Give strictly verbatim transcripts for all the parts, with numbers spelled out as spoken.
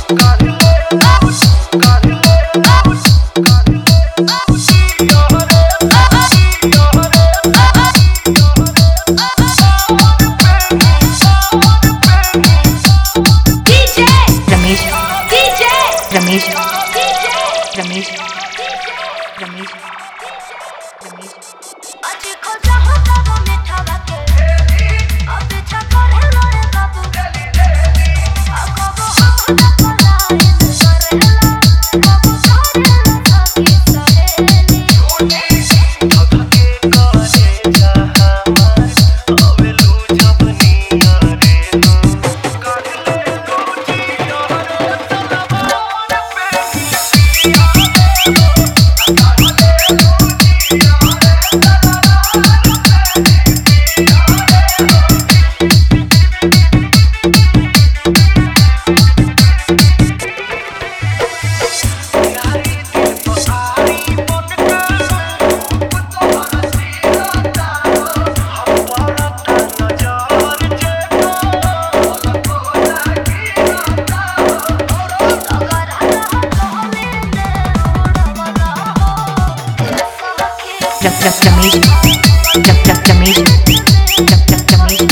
रमेश रमेश रमेश रमेश आज को जहां तब मीठा बाके अब पीछा करे लोरे बाबू आगो वो हम ना पलाए करेला बाबू करेला सखी सहेली अब के करे जहां अवेलू जब निया रे हो कर ले लूटी यार सलमान रमेश रमेश रमेश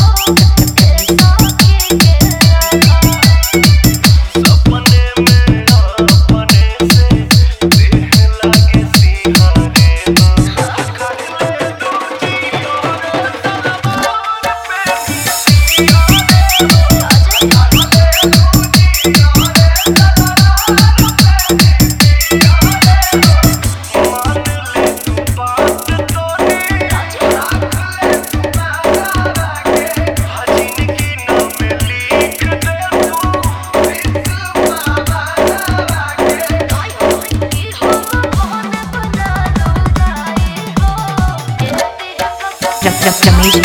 सपने में अपने से देह लागे सिहारे हो कर ले लूटी यार सलमान रमेश